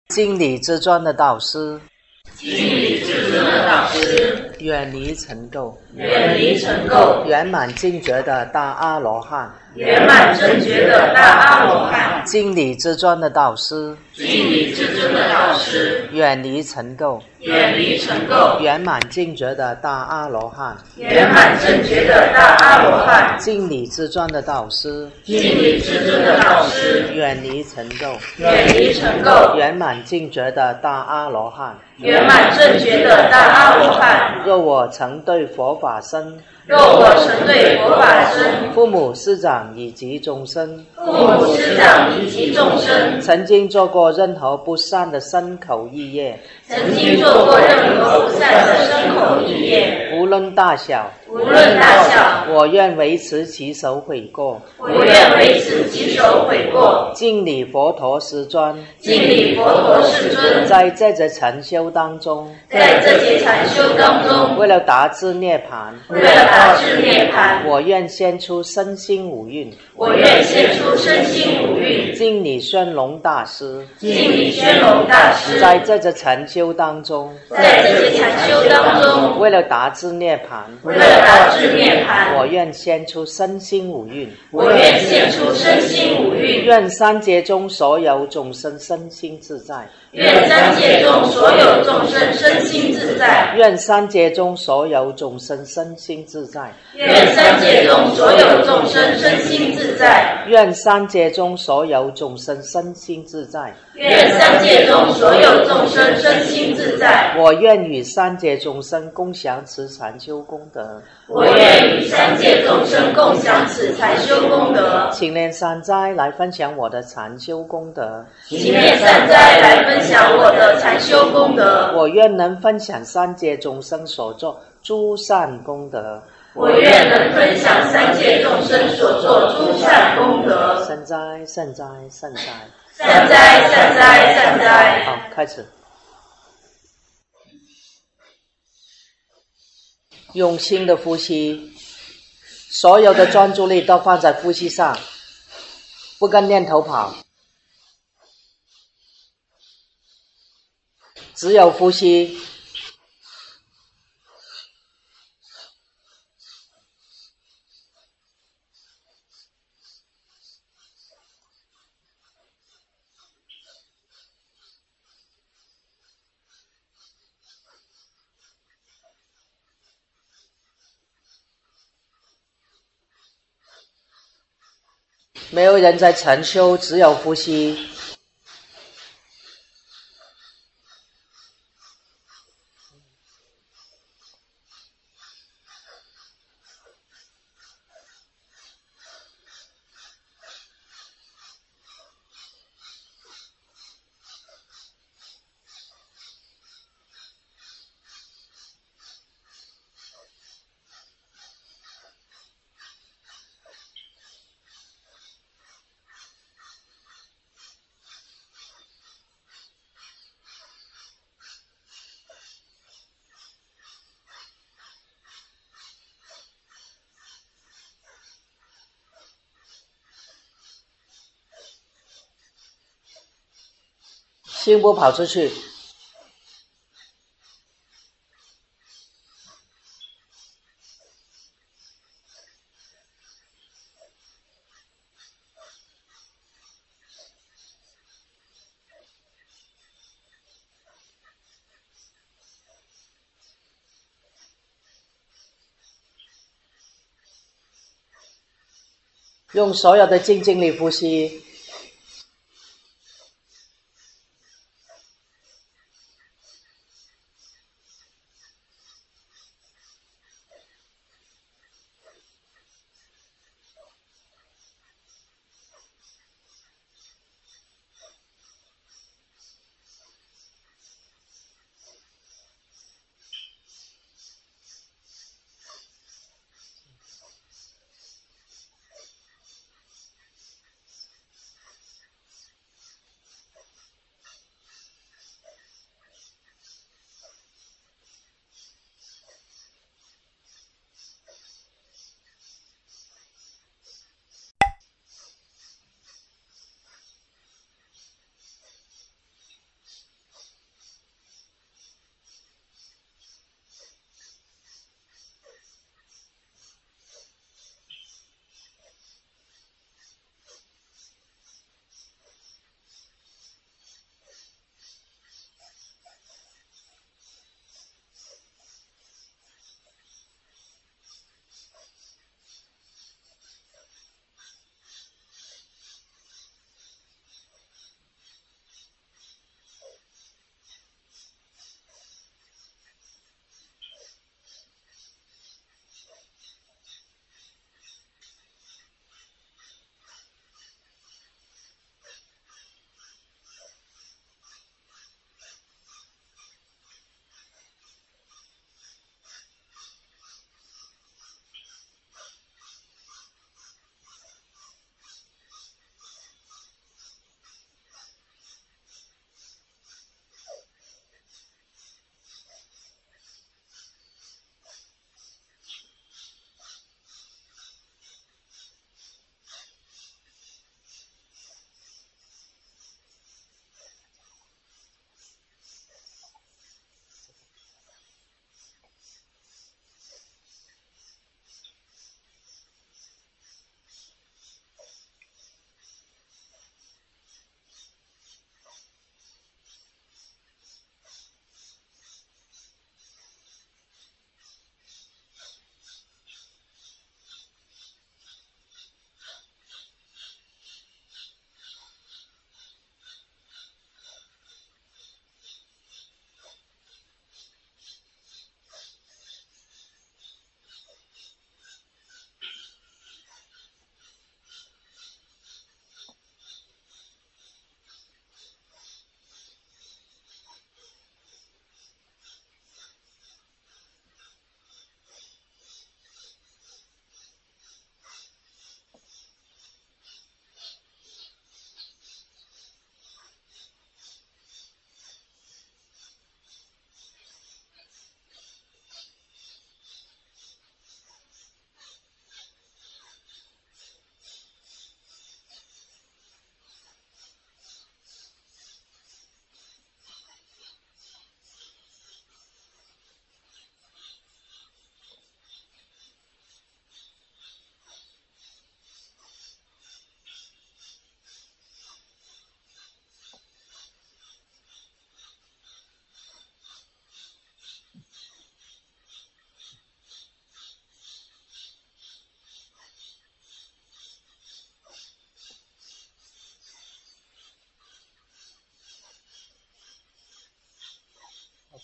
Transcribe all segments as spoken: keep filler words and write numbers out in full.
经理之专的导师， 经理之尊的导师， 远离尘垢， 远离尘垢， 圆满净觉的大阿罗汉， 圆满正觉的大阿罗汉。 经理之专的导师， 经理之尊的导师， 远离尘垢， 远离尘垢， 圆满净觉的大阿罗汉， 圆满正觉的大阿罗汉。 经理之专的导师， 经理之尊的导师， 远离尘垢， 远离尘垢， 圆满净觉的大阿罗汉， 圆满正觉的大阿罗汉。 若我曾对佛法僧， 若我曾对佛法僧、 父母师长以及众生， 父母师长以及众生， 曾经做过任何不善的身口意业， 曾经做过任何不善的身口意业， 无论大小， 无论大小， 我愿维持其手悔过， 我愿为此稽首悔过， 敬礼佛陀师尊， 敬礼佛陀世尊。 在这节禅修当中， 在这节禅修当中， 为了达至涅槃， 为了达至涅槃， 我愿献出身心五蕴， 我愿献出身心五蕴， 敬礼宣龙大师， 敬礼宣龙大师。 在这节禅修当中， 在这节禅修当中， 为了达至涅槃， 为了达至涅槃， 我愿献出身心五蕴， 我愿献出身心五蕴， 愿三界中所有众生身心自在， 愿三界中所有众生身心自在， 愿三界中所有众生身心自在， 愿三界中所有众生身心自在， 愿三界中所有众生身心自在， 愿三界中所有众生身心自在。 我愿与三界众生共享此禅修功德， 我愿与三界众生共享此禅修功德。 请念三斋来分享我的禅修功德， 请念三斋来分享我的禅修功德。 我愿能分享三界众生所作诸善功德， 我愿能分享三界众生所作诸善功德。 善哉善哉善哉， 善哉善哉善哉。 好，开始。用心的呼吸，所有的专注力都放在呼吸上，不跟念头跑，只有呼吸。没有人在禅修，只有呼吸。心不跑出去，用所有的静静力呼吸。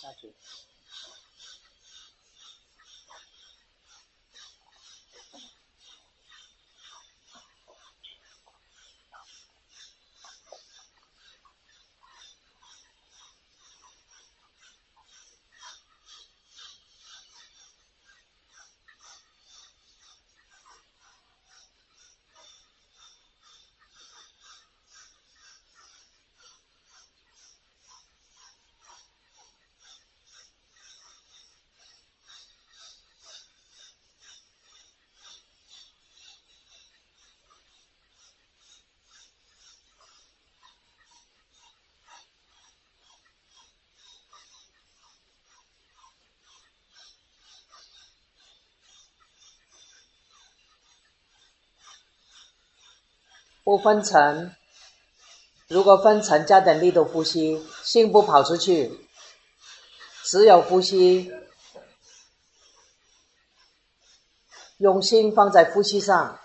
下去。不分层，如果分层加点力度呼吸，心不跑出去，只有呼吸，用心放在呼吸上。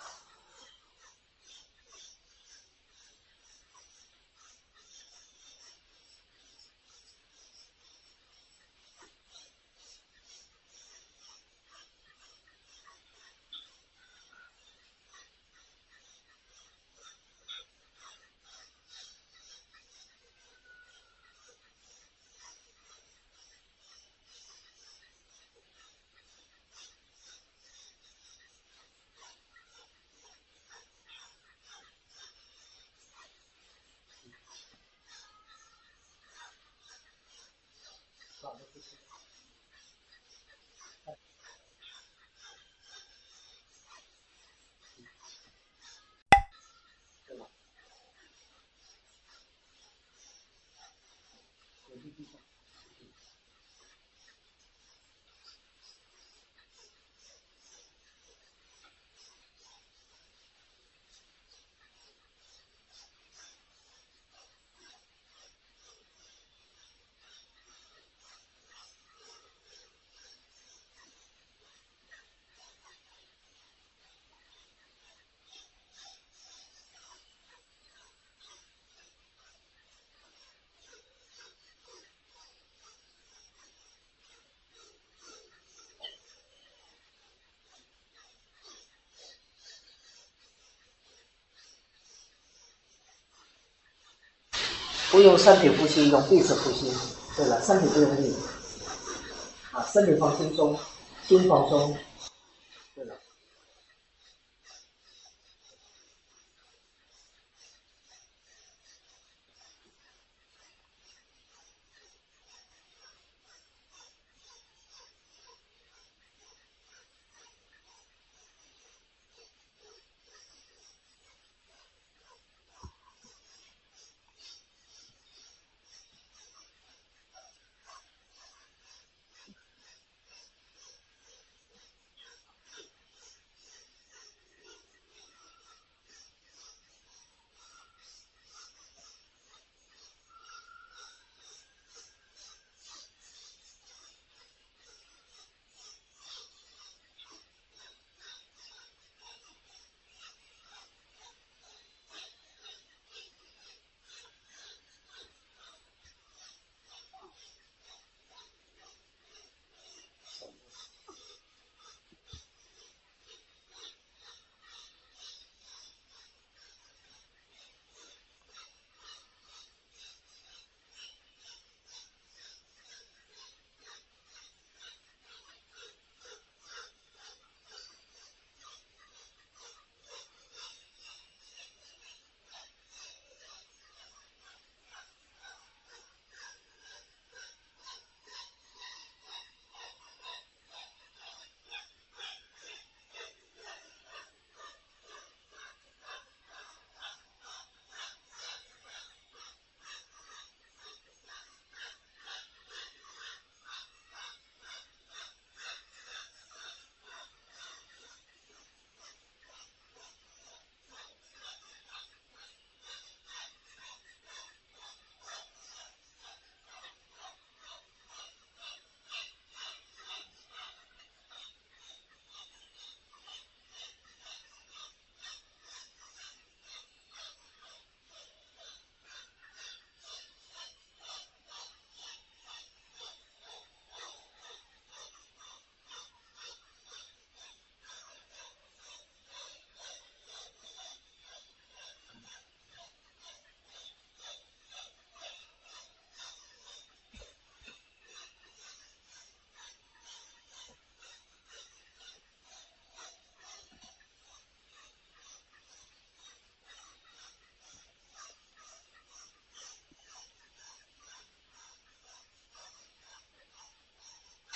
不用身体呼吸，用鼻子呼吸。对了，身体不用力，啊，身体放轻松，心放松。对了。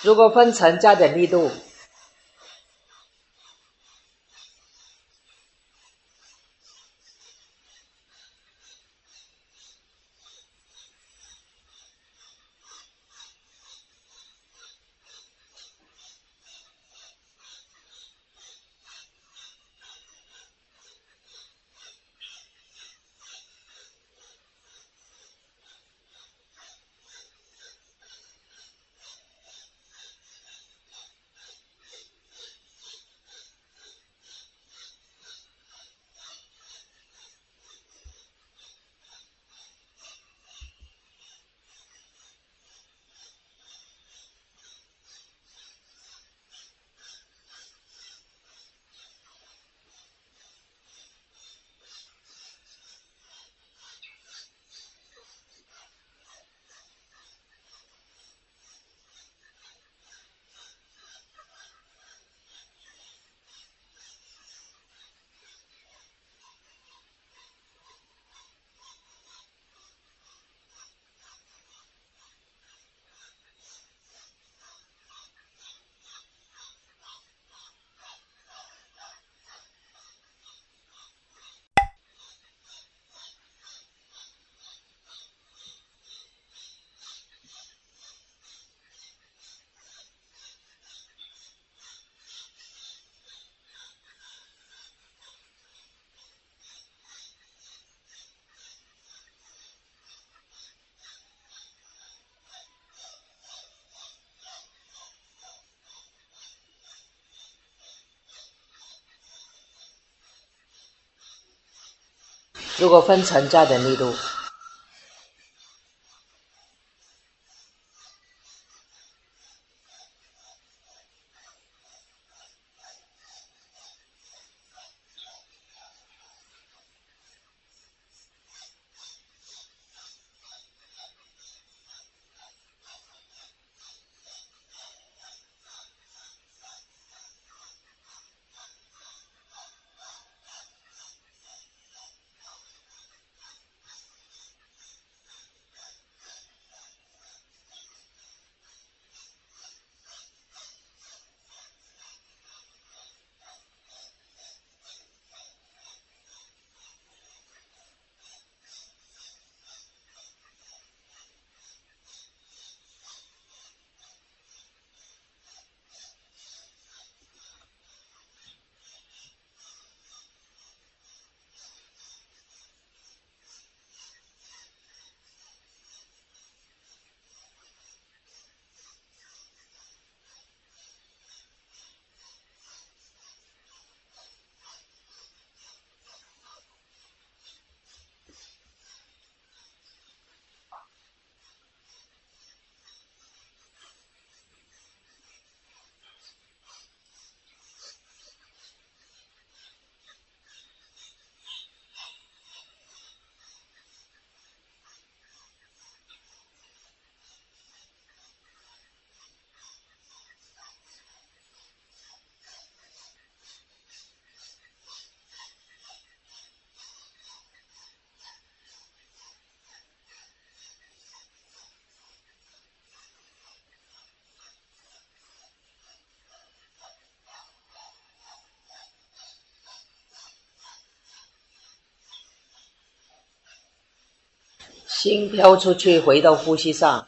如果分层加点力度。如果分层加点力度。心飘出去，回到呼吸上。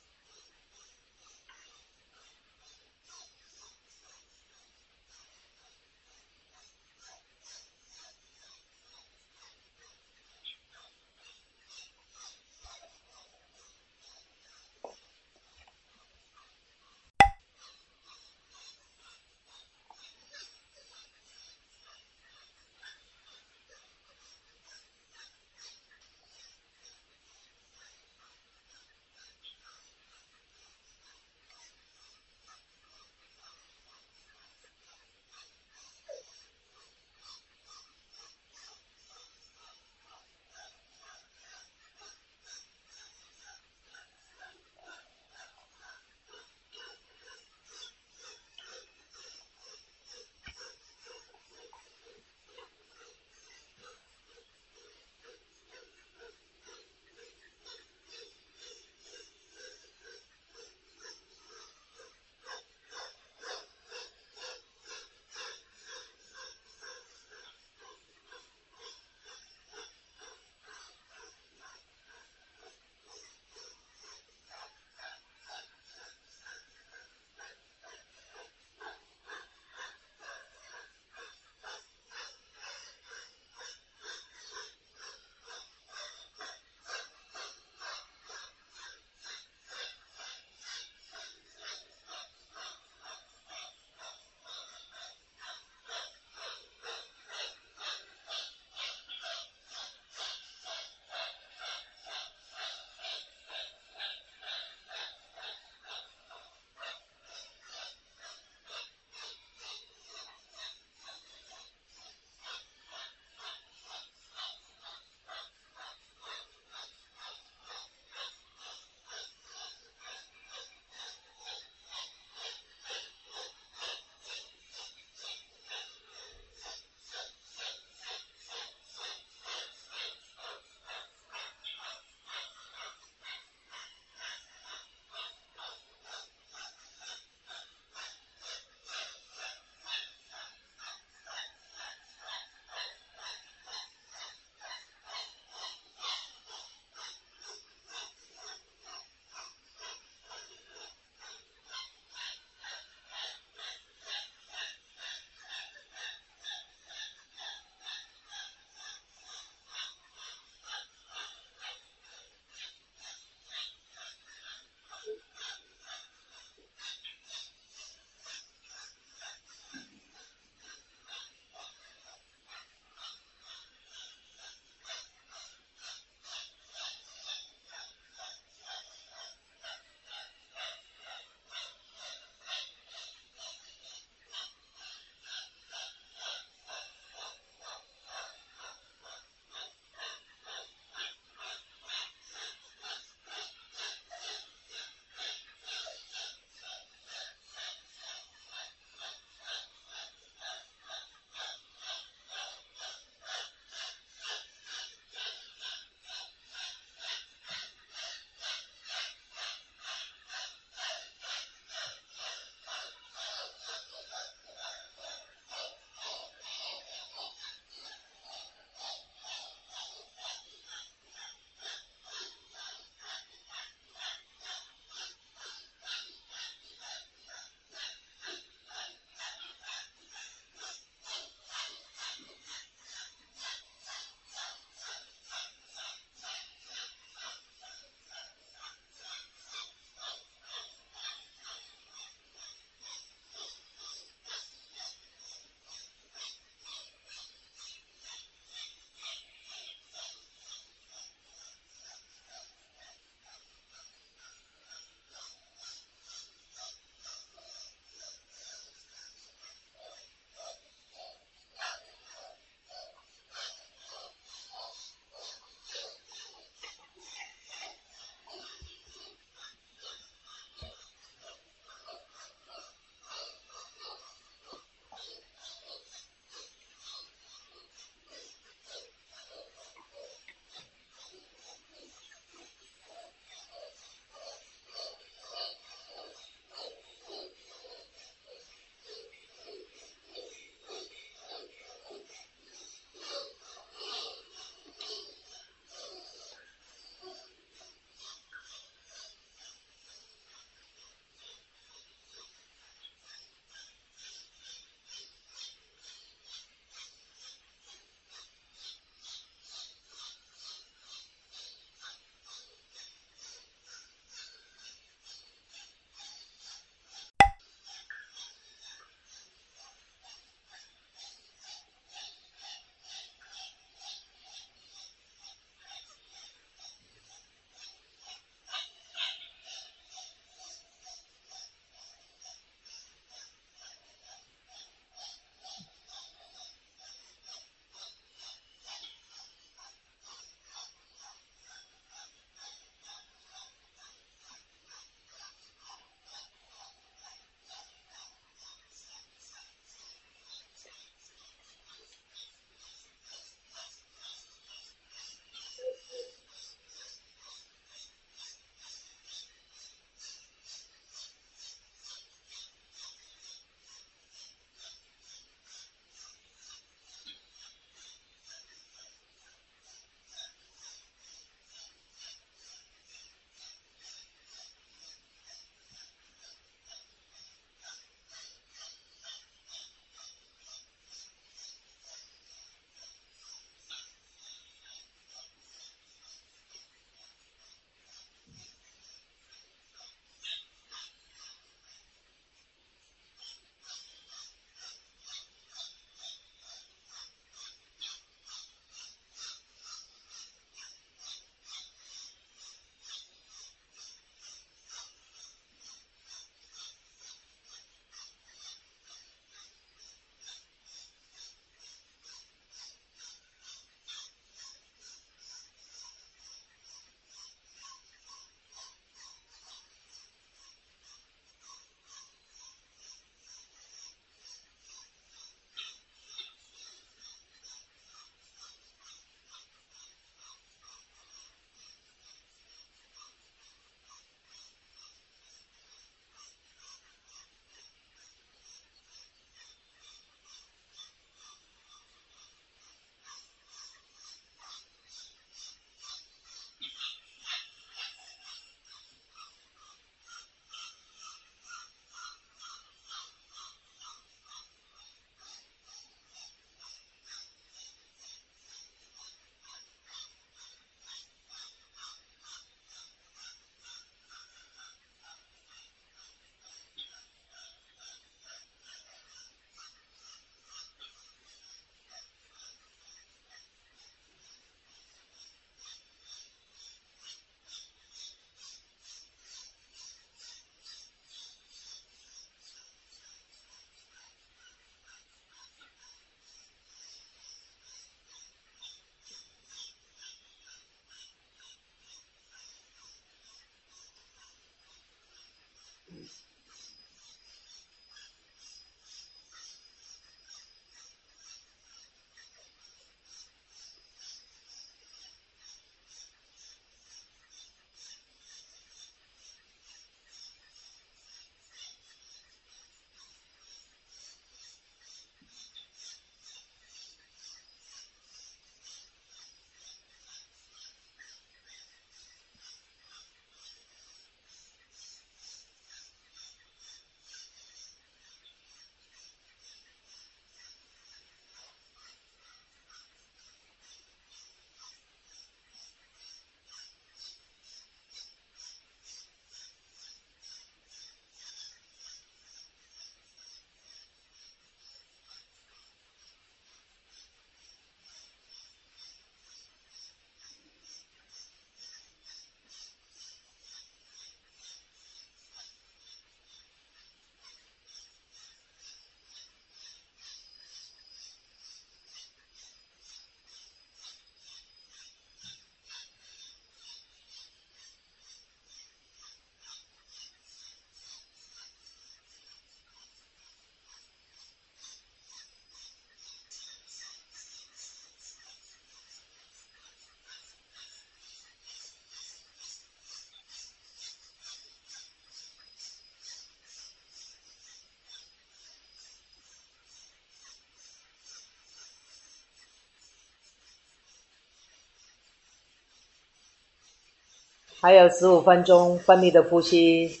还有十五分钟分密的呼吸，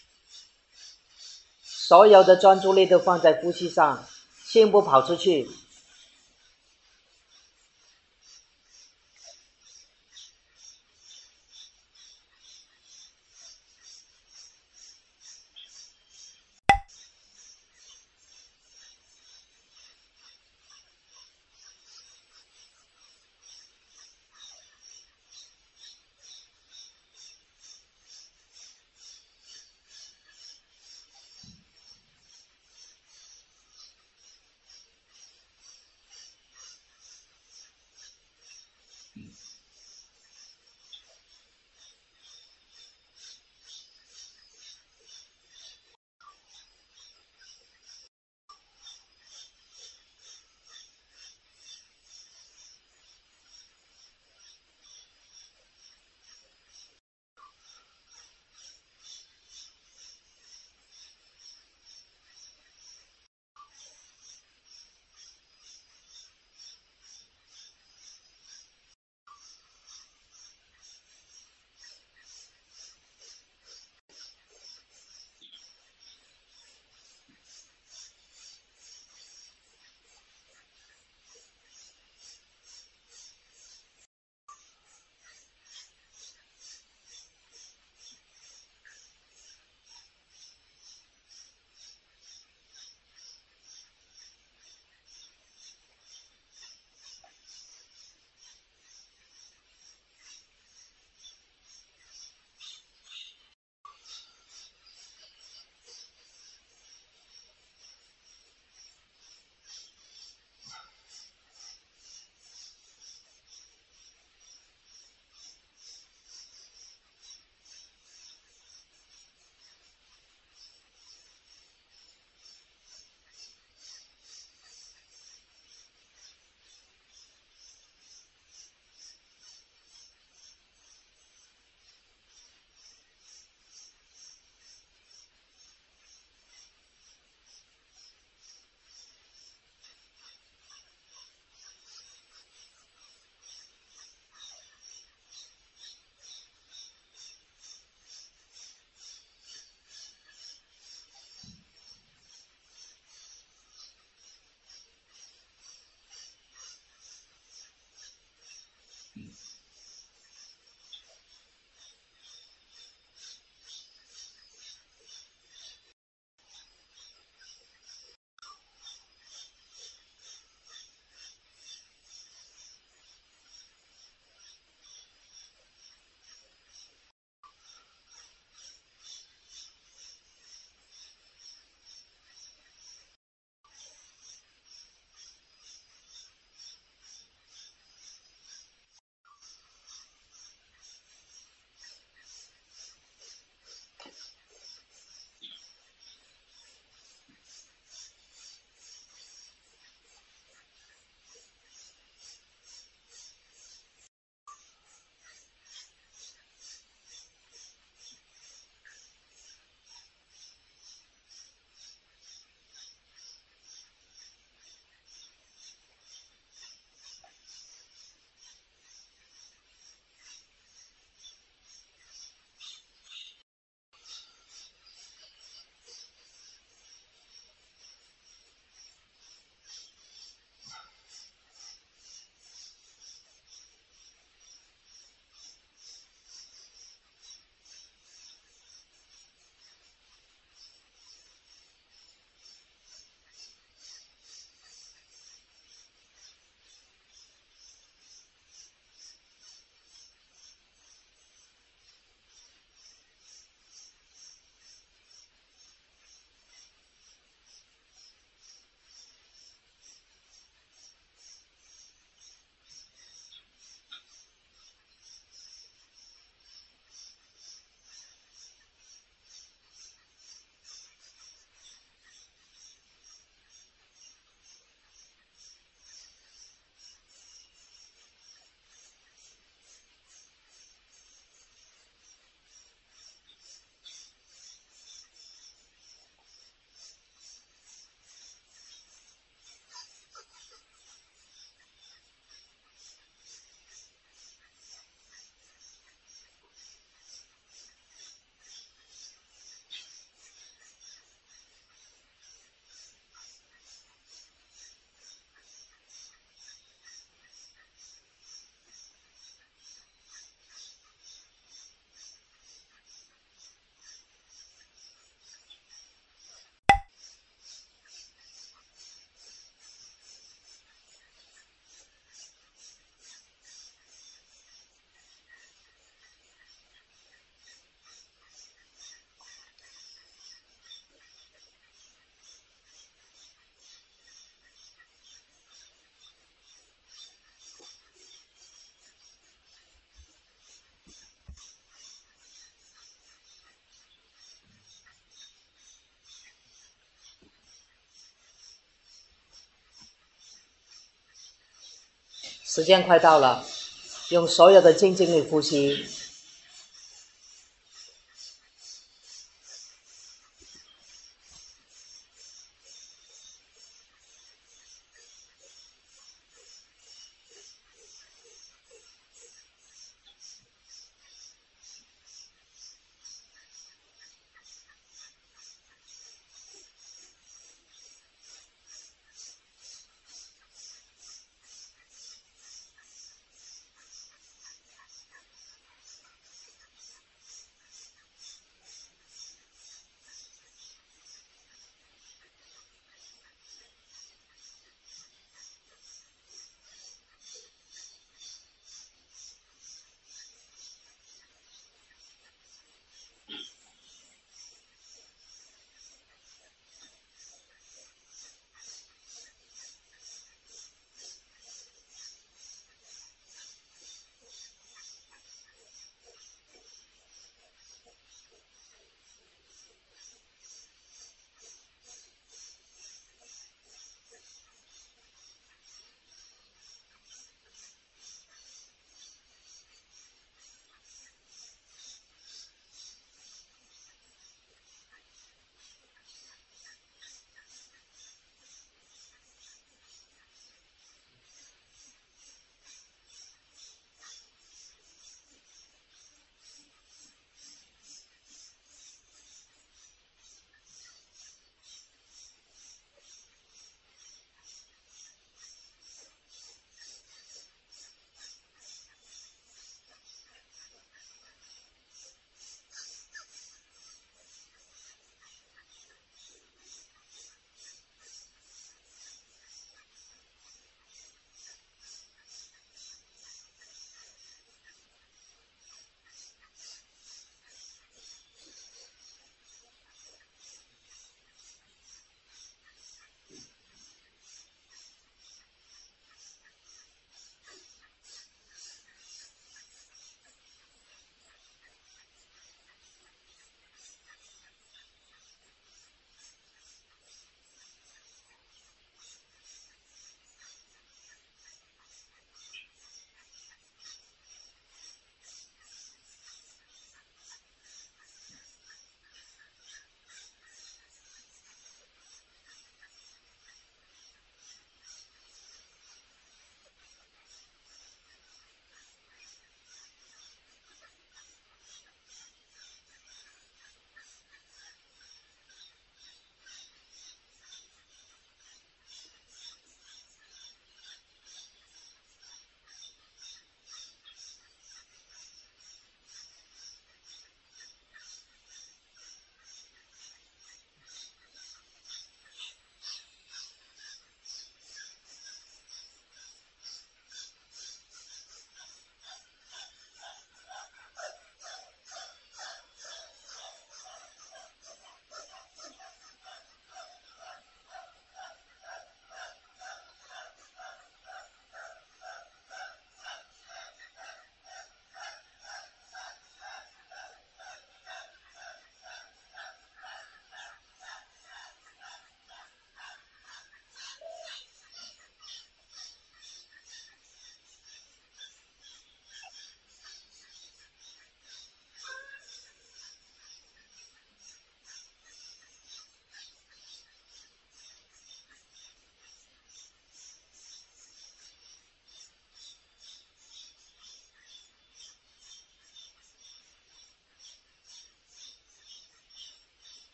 所有的专注力都放在呼吸上，心不跑出去。 时间快到了，用所有的静静力呼吸。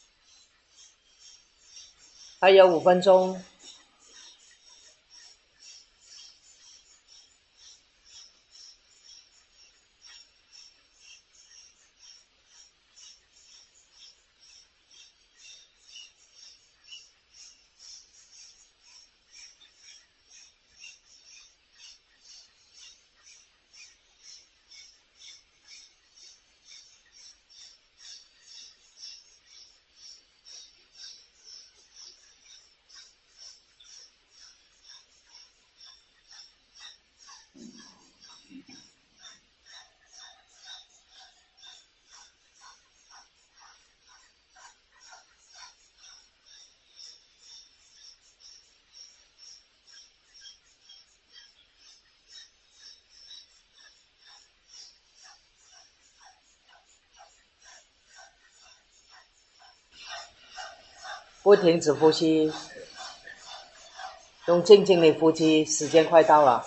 还有五分钟。 不停止呼吸，用静静的呼吸，时间快到了。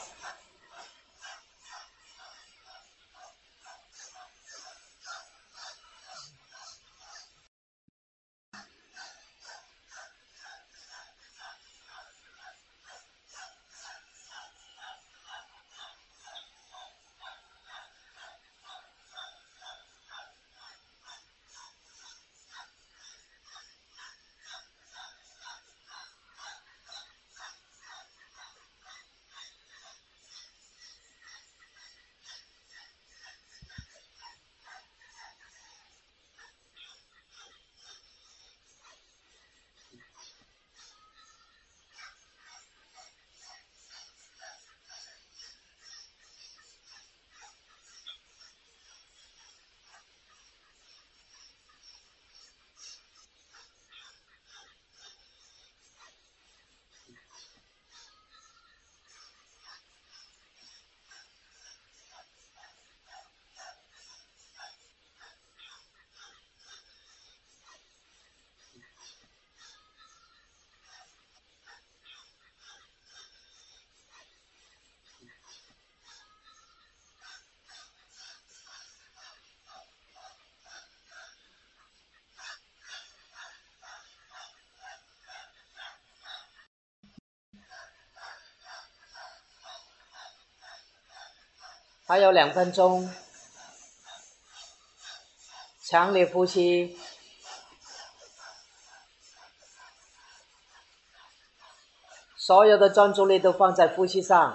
还有两分钟，强烈呼吸，所有的专注力都放在呼吸上。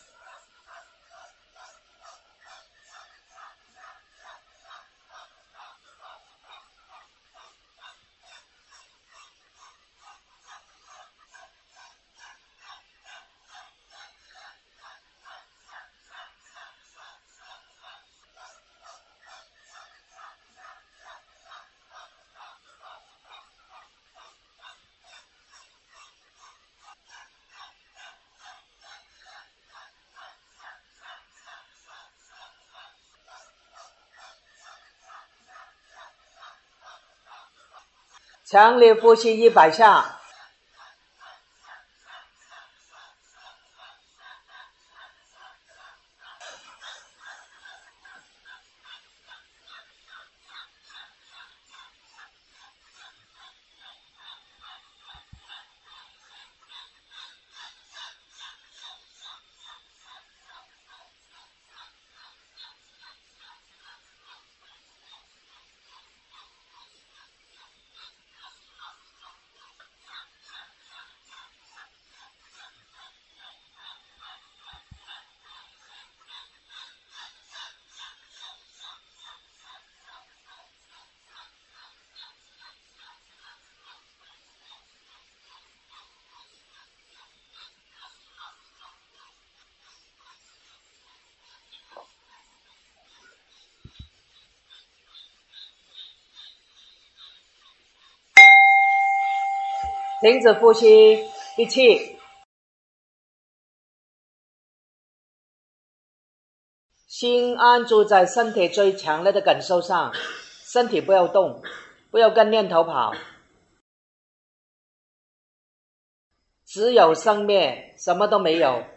强烈呼吸一百下。停止呼吸，闭气。心安住在身体最强烈的感受上，身体不要动，不要跟念头跑。只有生灭，什么都没有。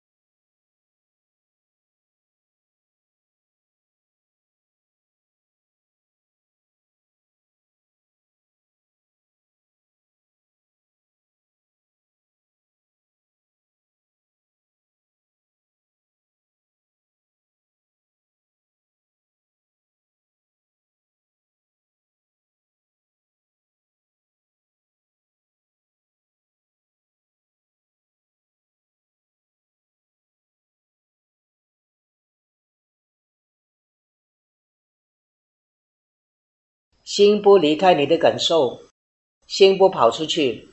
心不离开你的感受，心不跑出去。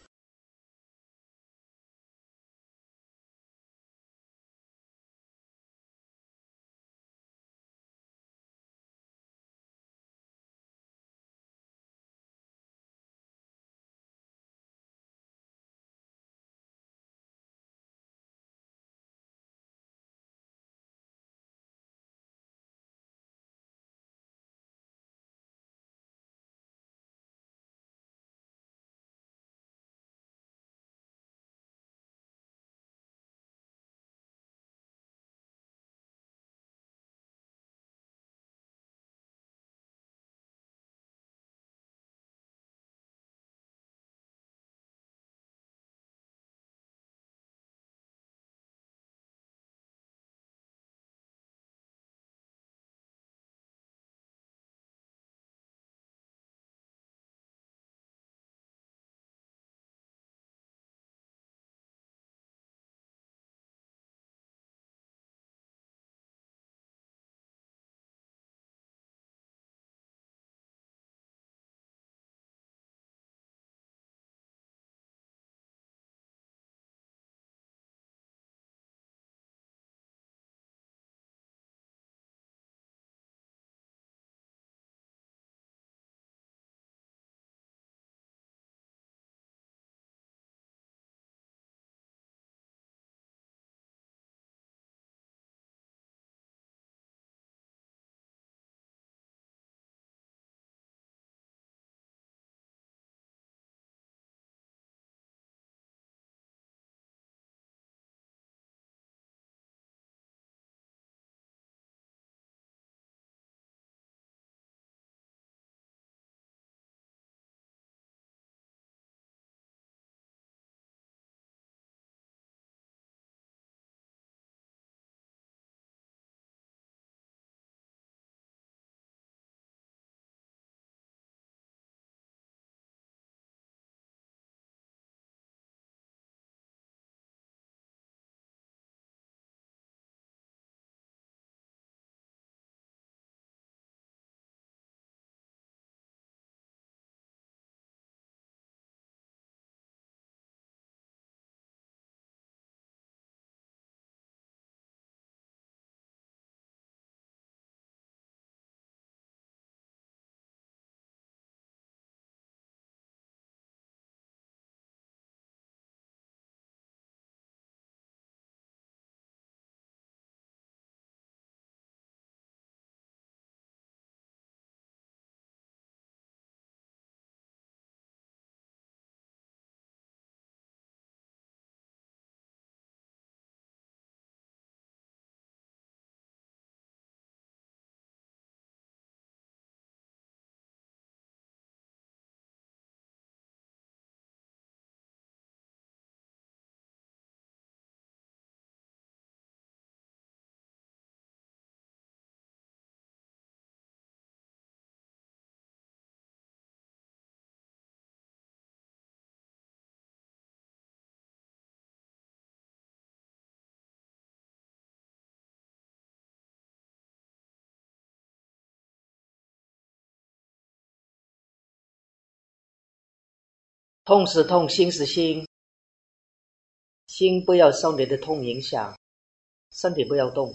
痛是痛，心是心，心不要受你的痛影响，身体不要动。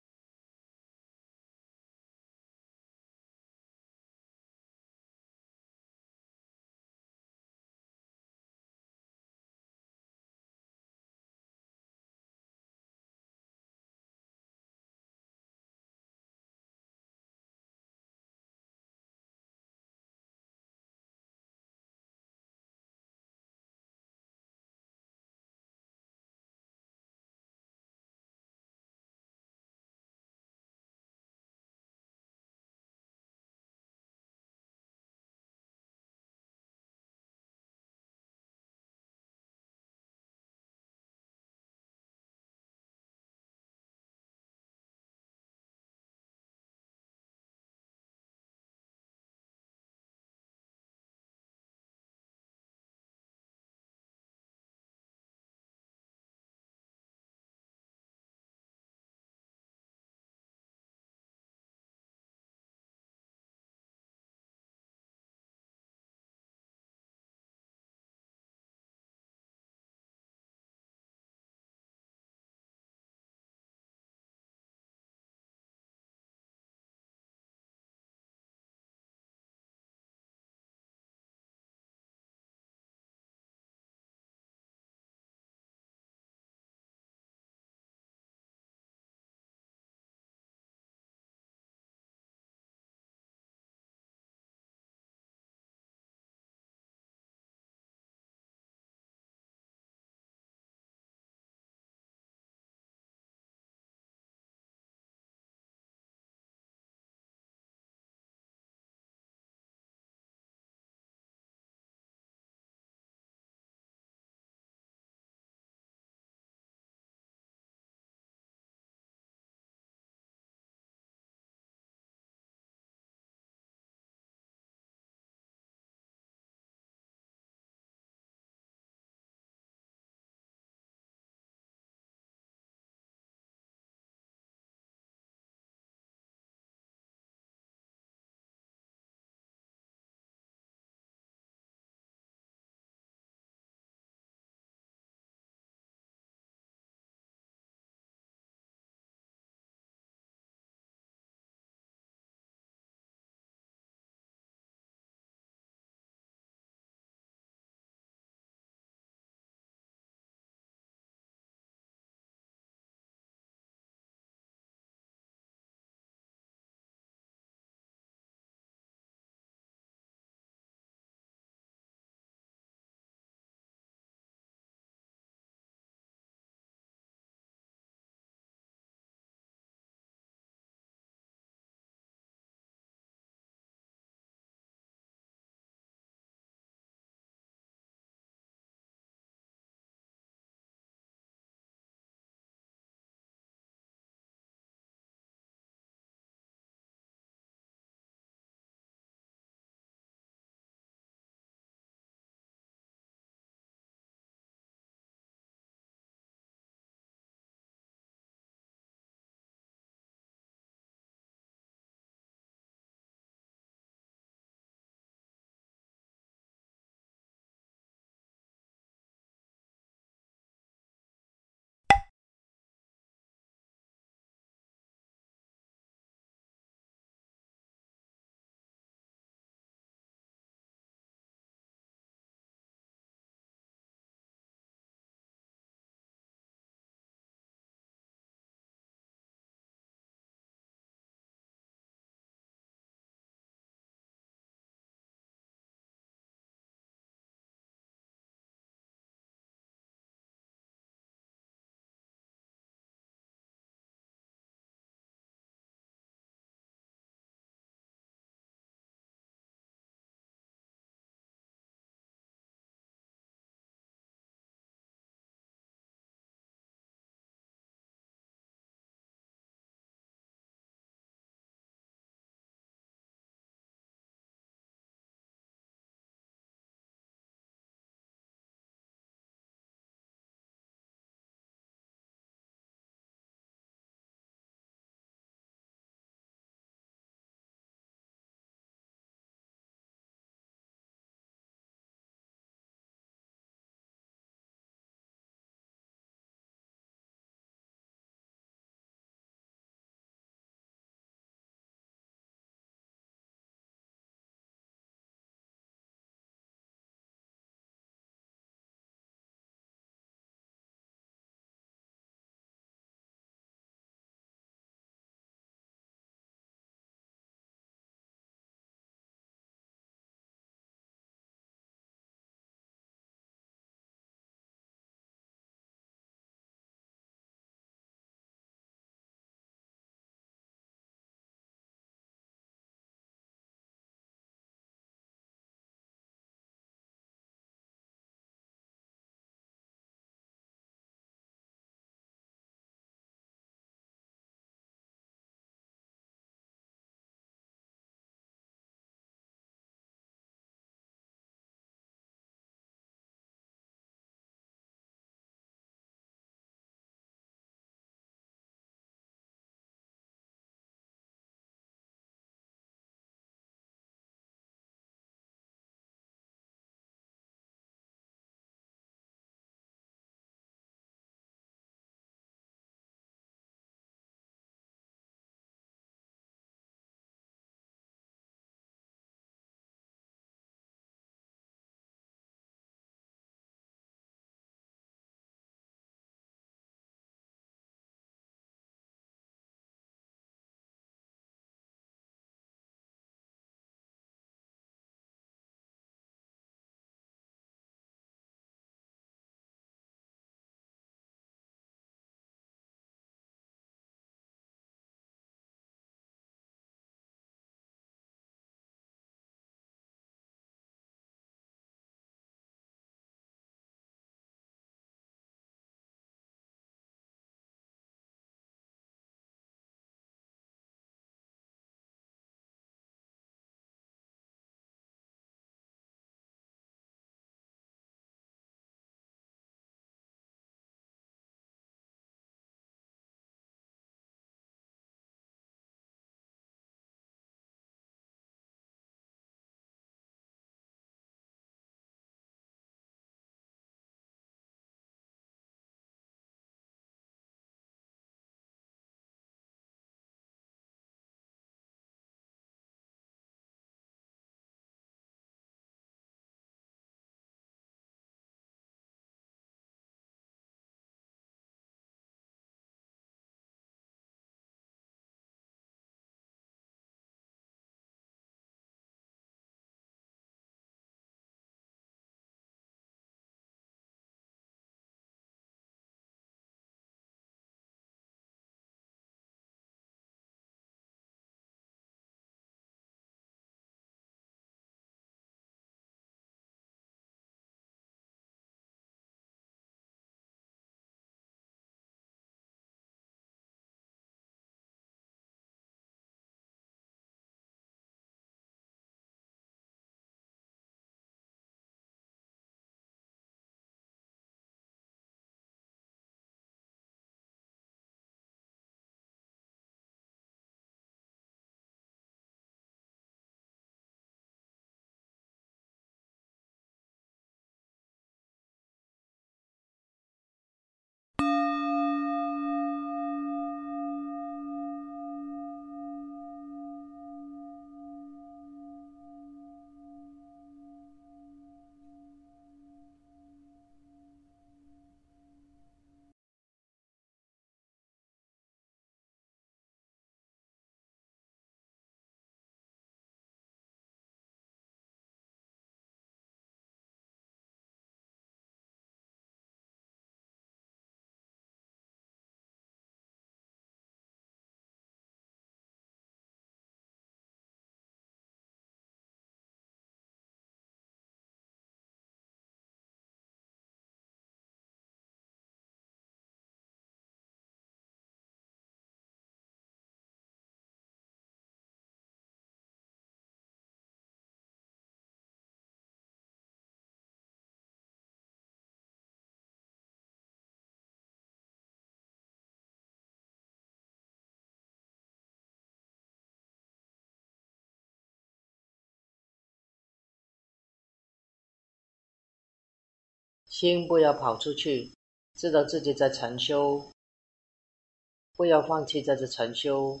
心不要跑出去，知道自己在禅修，不要放弃在这禅修。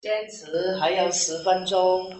坚持还有十分钟。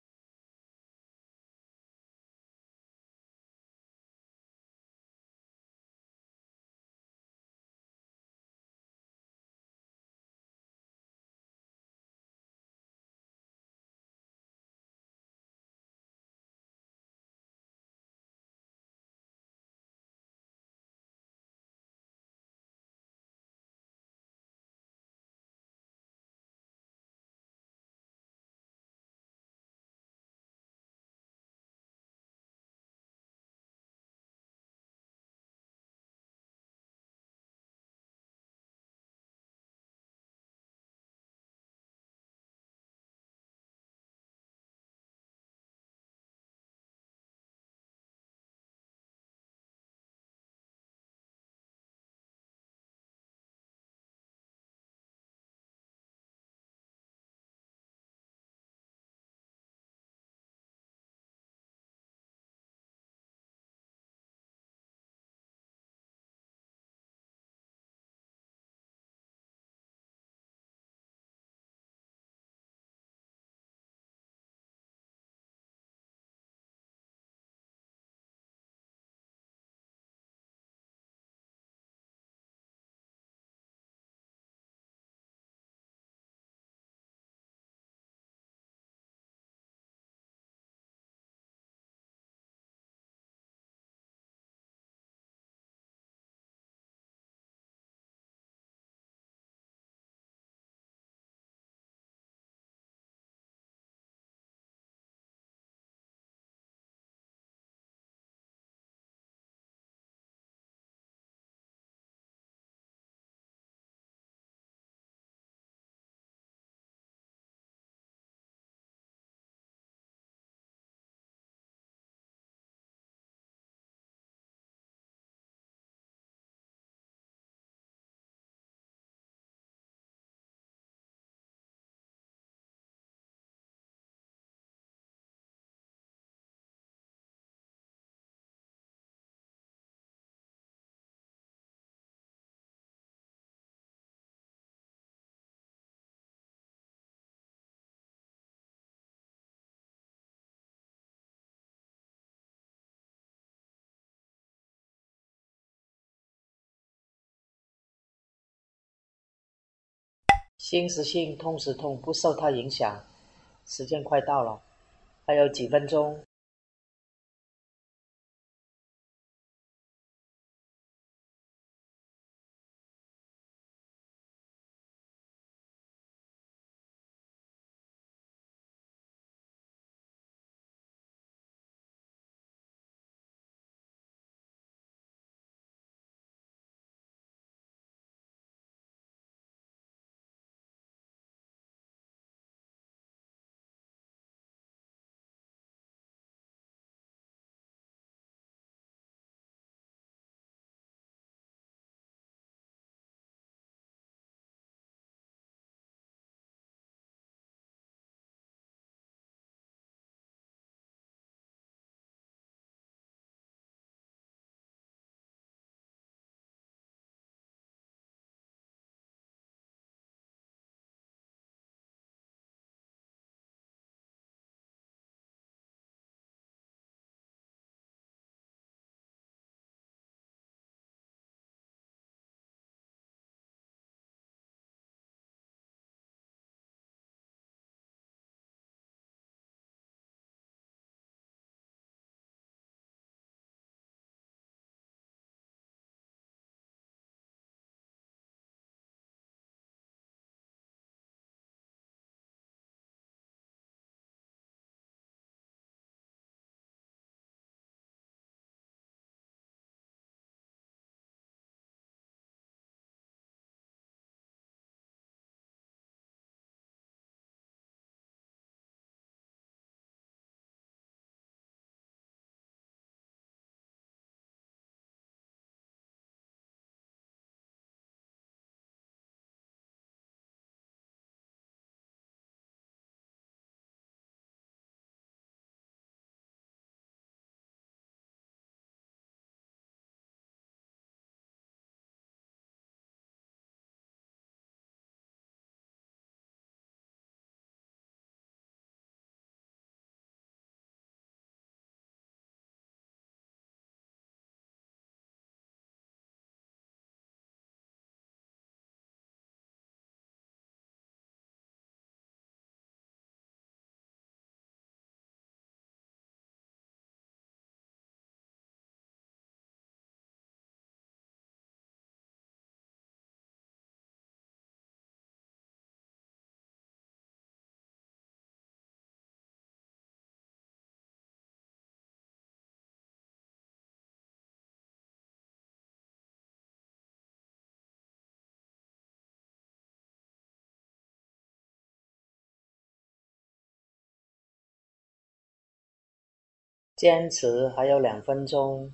心时性，痛时痛，不受它影响。时间快到了，还有几分钟。 坚持还有两分钟。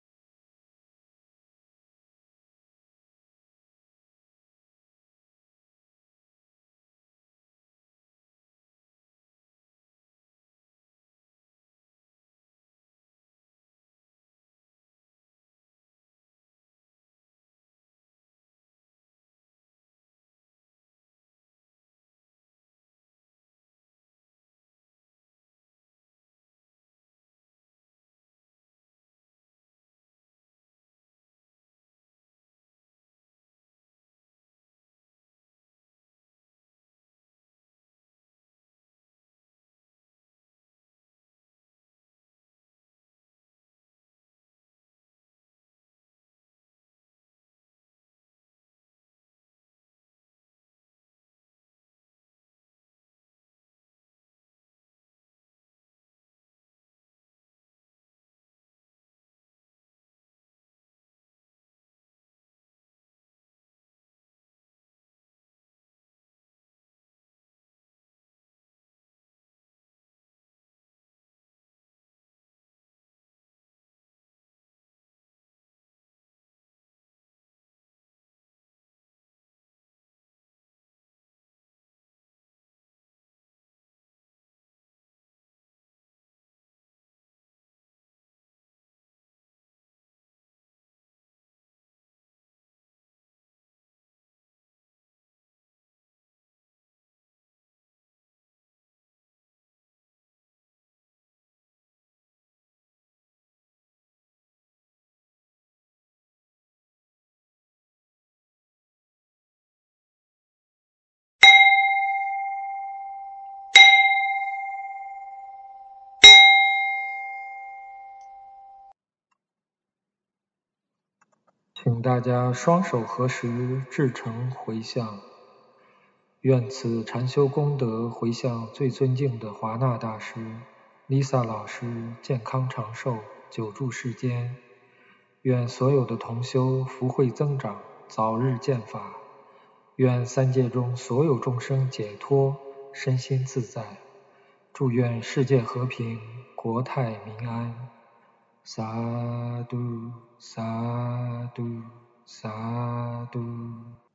请大家双手合十，至诚回向。愿此禅修功德回向最尊敬的华纳大师、Lisa 老师健康长寿，久住世间。愿所有的同修福慧增长，早日见法。愿三界中所有众生解脱，身心自在。祝愿世界和平，国泰民安。萨度，萨度，萨度。